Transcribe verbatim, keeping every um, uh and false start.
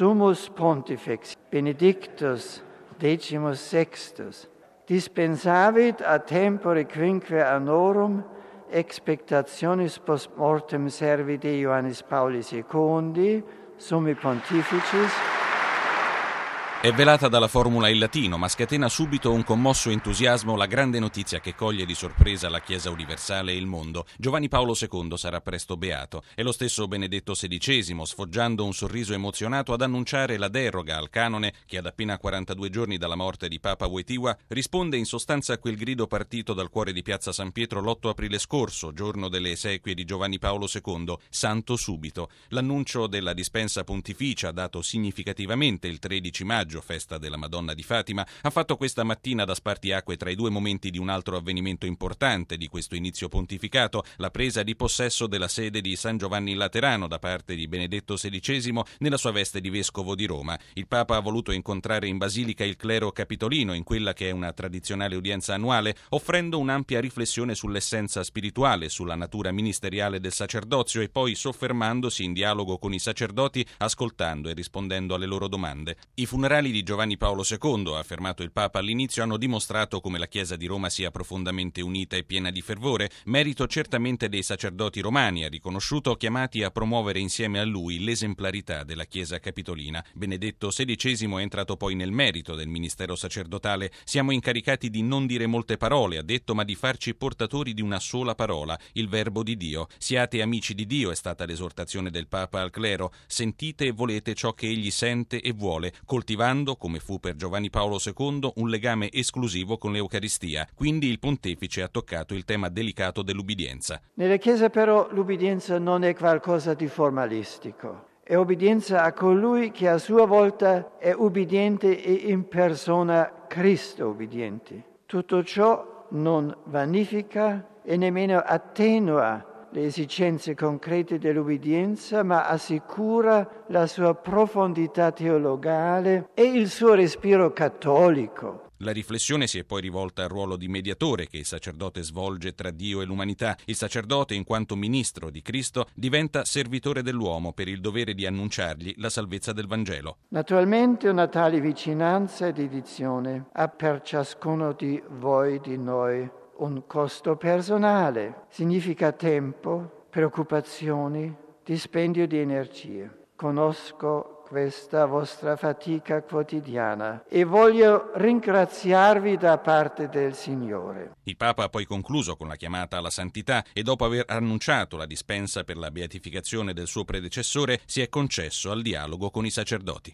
Summus Pontifex Benedictus decimus sextus dispensavit a tempore quinque annorum expectationis post mortem servi de Ioannis Pauli secondi, summi pontificis. È velata dalla formula in latino, ma scatena subito un commosso entusiasmo la grande notizia che coglie di sorpresa la Chiesa universale e il mondo. Giovanni Paolo secondo sarà presto beato. È lo stesso Benedetto sedicesimo, sfoggiando un sorriso emozionato, ad annunciare la deroga al canone che ad appena quarantadue giorni dalla morte di Papa Wojtyła risponde in sostanza a quel grido partito dal cuore di Piazza San Pietro l'otto aprile scorso, giorno delle esequie di Giovanni Paolo secondo, santo subito. L'annuncio della dispensa pontificia, dato significativamente il tredici maggio, festa della Madonna di Fatima, ha fatto questa mattina da spartiacque tra i due momenti di un altro avvenimento importante di questo inizio pontificato, la presa di possesso della sede di San Giovanni Laterano da parte di Benedetto sedicesimo nella sua veste di vescovo di Roma. Il Papa ha voluto incontrare in Basilica il clero capitolino in quella che è una tradizionale udienza annuale, offrendo un'ampia riflessione sull'essenza spirituale, sulla natura ministeriale del sacerdozio e poi soffermandosi in dialogo con i sacerdoti, ascoltando e rispondendo alle loro domande. I funerali di Giovanni Paolo secondo, ha affermato il Papa all'inizio, hanno dimostrato come la Chiesa di Roma sia profondamente unita e piena di fervore, merito certamente dei sacerdoti romani, ha riconosciuto, chiamati a promuovere insieme a lui l'esemplarità della Chiesa capitolina. Benedetto sedicesimo è entrato poi nel merito del ministero sacerdotale. Siamo incaricati di non dire molte parole, ha detto, ma di farci portatori di una sola parola, il verbo di Dio. Siate amici di Dio, è stata l'esortazione del Papa al clero. Sentite e volete ciò che egli sente e vuole, coltivando, come fu per Giovanni Paolo secondo, un legame esclusivo con l'Eucaristia. Quindi il pontefice ha toccato il tema delicato dell'ubbidienza. Nella Chiesa però l'ubbidienza non è qualcosa di formalistico. È ubbidienza a colui che a sua volta è ubbidiente e in persona Cristo ubbidiente. Tutto ciò non vanifica e nemmeno attenua le esigenze concrete dell'ubbidienza, ma assicura la sua profondità teologale e il suo respiro cattolico. La riflessione si è poi rivolta al ruolo di mediatore che il sacerdote svolge tra Dio e l'umanità. Il sacerdote, in quanto ministro di Cristo, diventa servitore dell'uomo per il dovere di annunciargli la salvezza del Vangelo. Naturalmente una tale vicinanza e dedizione ha per ciascuno di voi, di noi, un costo personale. Significa tempo, preoccupazioni, dispendio di energie. Conosco questa vostra fatica quotidiana e voglio ringraziarvi da parte del Signore. Il Papa ha poi concluso con la chiamata alla santità e dopo aver annunciato la dispensa per la beatificazione del suo predecessore si è concesso al dialogo con i sacerdoti.